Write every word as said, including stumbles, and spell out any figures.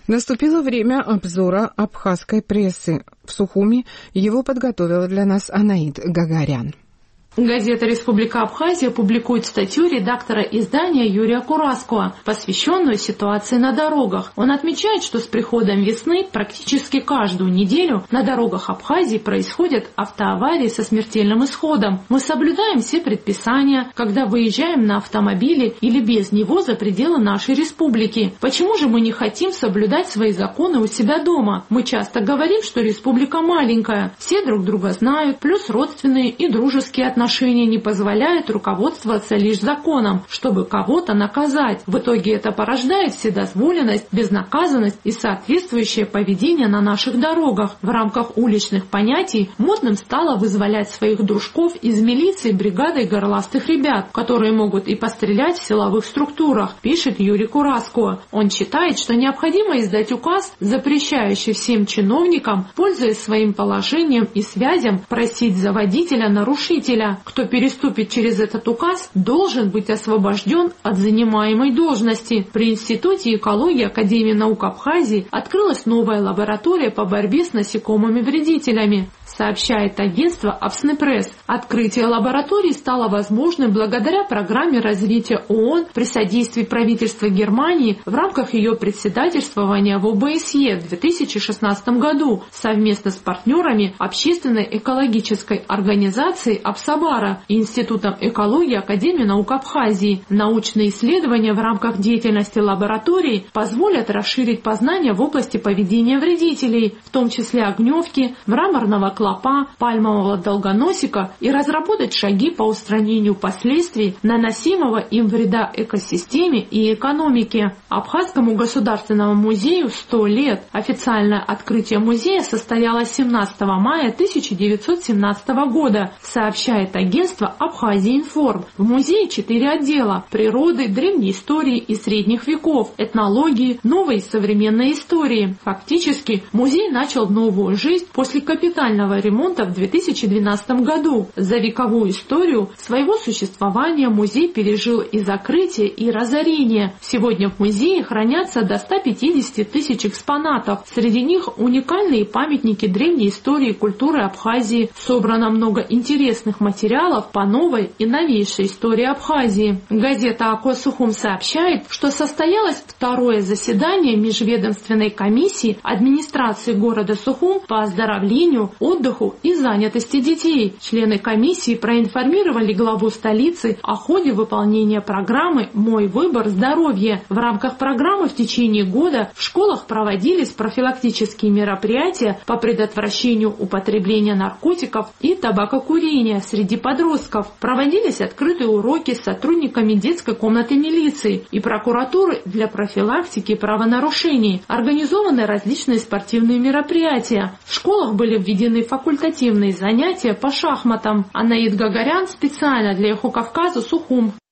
Наступило время обзора абхазской прессы. В Сухуми его подготовила для нас Анаит Гагарян. Газета «Республика Абхазия» публикует статью редактора издания Юрия Кураскова, посвященную ситуации на дорогах. Он отмечает, что с приходом весны практически каждую неделю на дорогах Абхазии происходят автоаварии со смертельным исходом. Мы соблюдаем все предписания, когда выезжаем на автомобиле или без него за пределы нашей республики. Почему же мы не хотим соблюдать свои законы у себя дома? Мы часто говорим, что республика маленькая, все друг друга знают, плюс родственные и дружеские отношения. Отношения не позволяют руководствоваться лишь законом, чтобы кого-то наказать. В итоге это порождает вседозволенность, безнаказанность и соответствующее поведение на наших дорогах. В рамках уличных понятий модным стало вызволять своих дружков из милиции бригадой горластых ребят, которые могут и пострелять в силовых структурах, пишет Юрий Кураско. Он считает, что необходимо издать указ, запрещающий всем чиновникам, пользуясь своим положением и связям, просить за водителя-нарушителя. Кто переступит через этот указ, должен быть освобожден от занимаемой должности. При Институте экологии Академии наук Абхазии открылась новая лаборатория по борьбе с насекомыми-вредителями, сообщает агентство Абснепресс. Открытие лаборатории стало возможным благодаря программе развития ООН при содействии правительства Германии в рамках ее председательствования в О Б С Е в две тысячи шестнадцатом году совместно с партнерами общественной экологической организации Абсабара и Институтом экологии Академии наук Абхазии. Научные исследования в рамках деятельности лаборатории позволят расширить познания в области поведения вредителей, в том числе огневки, мраморного клопа, пальмового долгоносика, и разработать шаги по устранению последствий наносимого им вреда экосистеме и экономике. Абхазскому государственному музею сто лет. Официальное открытие музея состоялось семнадцатого мая тысяча девятьсот семнадцатого года, сообщает агентство Абхазия-Информ. В музее четыре отдела: природы, древней истории и средних веков, этнологии, новой и современной истории. Фактически, музей начал новую жизнь после капитального ремонта в две тысячи двенадцатом году. За вековую историю своего существования музей пережил и закрытие, и разорение. Сегодня в музее хранятся до ста пятидесяти тысяч экспонатов. Среди них уникальные памятники древней истории и культуры Абхазии. Собрано много интересных материалов по новой и новейшей истории Абхазии. Газета «Акко Сухум» сообщает, что состоялось второе заседание межведомственной комиссии администрации города Сухум по оздоровлению, отдыху и занятости детей. Члены комиссии проинформировали главу столицы о ходе выполнения программы «Мой выбор. Здоровье». В рамках программы в течение года в школах проводились профилактические мероприятия по предотвращению употребления наркотиков и табакокурения среди подростков. Проводились открытые уроки с сотрудниками детской комнаты милиции и прокуратуры для профилактики правонарушений. Организованы различные спортивные мероприятия. В школах были введены факультативные занятия по шахматам. Анаит Гагарян специально для Эхо Кавказа, Сухум.